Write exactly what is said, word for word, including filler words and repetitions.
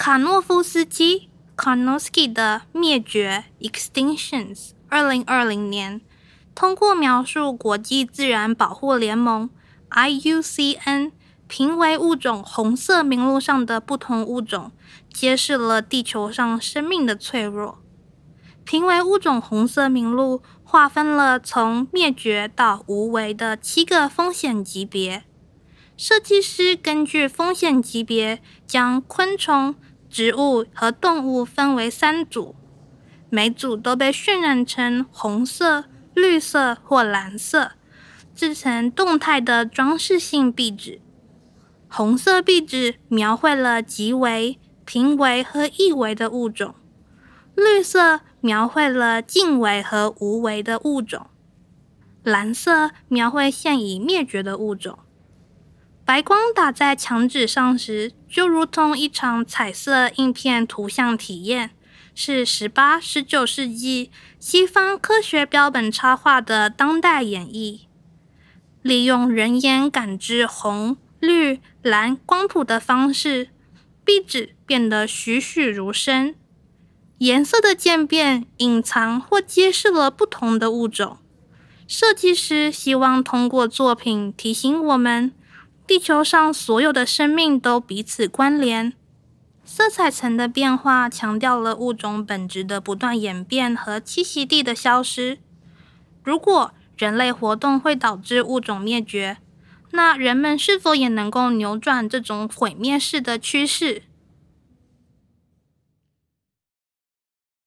卡诺夫斯基 Karnofsky 的灭绝 Extinctions 二零二零年，通过描述国际自然保护联盟 I U C N 评为物种红色名录上的不同物种，揭示了地球上生命的脆弱。评为物种红色名录划分了从灭绝到无危的七个风险级别。设计师根据风险级别将昆虫、植物和动物分为三组，每组都被渲染成红色、绿色或蓝色，制成动态的装饰性壁纸。红色壁纸描绘了极危、濒危和易危的物种，绿色描绘了近危和无危的物种，蓝色描绘现已灭绝的物种。白光打在墙纸上时，就如同一场彩色印片图像体验，是十八、十九世纪西方科学标本插画的当代演绎。利用人眼感知红、绿、蓝光谱的方式，壁纸变得栩栩如生。颜色的渐变隐藏或揭示了不同的物种。设计师希望通过作品提醒我们，地球上所有的生命都彼此关联。色彩层的变化强调了物种本质的不断演变和栖息地的消失。如果人类活动会导致物种灭绝，那人们是否也能够扭转这种毁灭式的趋势？